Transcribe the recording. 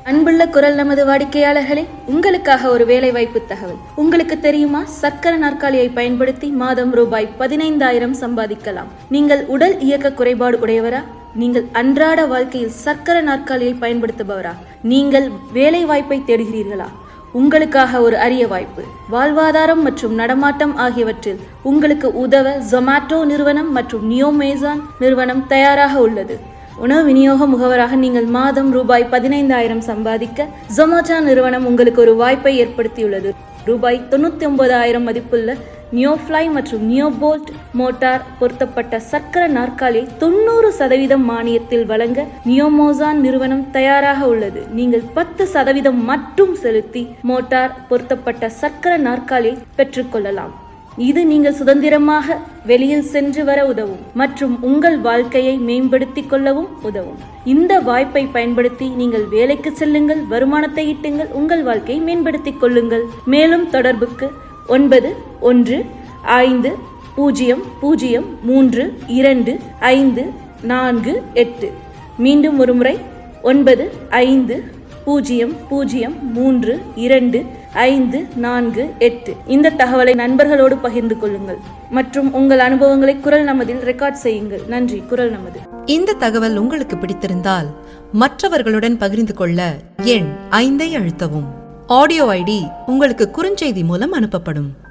அன்புள்ள குரல் நமது வாடிக்கையாளர்களே, உங்களுக்காக ஒரு வேலை வாய்ப்பு தகவல். உங்களுக்கு தெரியுமா, சக்கர நாற்காலியை பயன்படுத்தி மாதம் ரூபாய் 15,000 சம்பாதிக்கலாம். நீங்கள் உடல் இயக்க குறைபாடு உடையவரா? நீங்கள் அன்றாட வாழ்க்கையில் சக்கர நாற்காலியை பயன்படுத்துபவரா? நீங்கள் வேலை வாய்ப்பை தேடுகிறீர்களா? உங்களுக்காக ஒரு அரிய வாய்ப்பு. வாழ்வாதாரம் மற்றும் நடமாட்டம் ஆகியவற்றில் உங்களுக்கு உதவ ஜொமேட்டோ நிறுவனம் மற்றும் நியோமேசான் நிறுவனம் தயாராக உள்ளது. உணவு விநியோக முகவராக நீங்கள் மாதம் ரூபாய் 15,000 சம்பாதிக்க ஜொமேட்டோ நிறுவனம் உங்களுக்கு ஒரு வாய்ப்பை ஏற்படுத்தியுள்ளது. ரூபாய் 99,000 மதிப்புள்ள நியோஃப்ளை மற்றும் நியோபோல்ட் மோட்டார் பொருத்தப்பட்ட சக்கர நாற்காலியை 90% மானியத்தில் வழங்க நியோமேசான் நிறுவனம் தயாராக உள்ளது. நீங்கள் 10% மட்டும் செலுத்தி மோட்டார் பொருத்தப்பட்ட சக்கர நாற்காலியை பெற்றுக்கொள்ளலாம். இது நீங்கள் சுதந்திரமாக வெளியில் சென்று வர உதவும் மற்றும் உங்கள் வாழ்க்கையை மேம்படுத்திக் கொள்ளவும் உதவும். இந்த வாய்ப்பை பயன்படுத்தி நீங்கள் வேலைக்கு செல்லுங்கள், வருமானத்தை ஈட்டுங்கள், உங்கள் வாழ்க்கையை மேம்படுத்திக் கொள்ளுங்கள். மேலும் தொடர்புக்கு 9150032548. மீண்டும் ஒரு முறை 9500322548. இந்த தகவலை நண்பர்களோடு பகிர்ந்து கொள்ளுங்கள் மற்றும் உங்கள் அனுபவங்களை குரல் நமதில் ரெக்கார்ட் செய்யுங்கள். நன்றி. குரல் நமது. இந்த தகவல் உங்களுக்கு பிடித்திருந்தால் மற்றவர்களுடன் பகிர்ந்து கொள்ள எண் 5 அழுத்தவும். ஆடியோ ஐடி உங்களுக்கு குறுஞ்செய்தி மூலம் அனுப்பப்படும்.